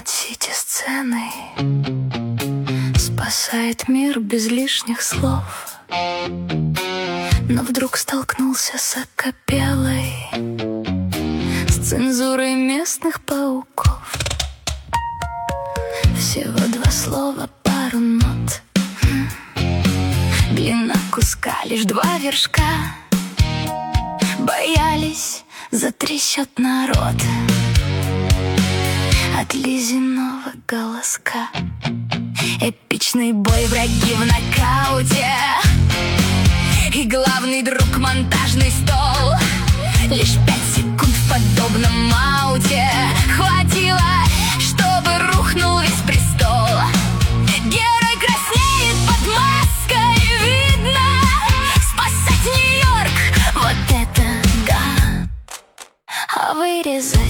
над сити-сценой спасает мир без лишних слов. Но вдруг столкнулся с акапеллой, с цензурой местных пауков. Всего 2 слова, пару нот, длина куска лишь 2 вершка. Боялись, затрещат народ от Лизиного голоска. Эпичный бой, враги в нокауте, и главный друг — монтажный стол. Лишь 5 секунд в подобном ауте хватило, чтобы рухнул весь престол. Герой краснеет под маской, видно, спасать Нью-Йорк — вот это да. А вырезать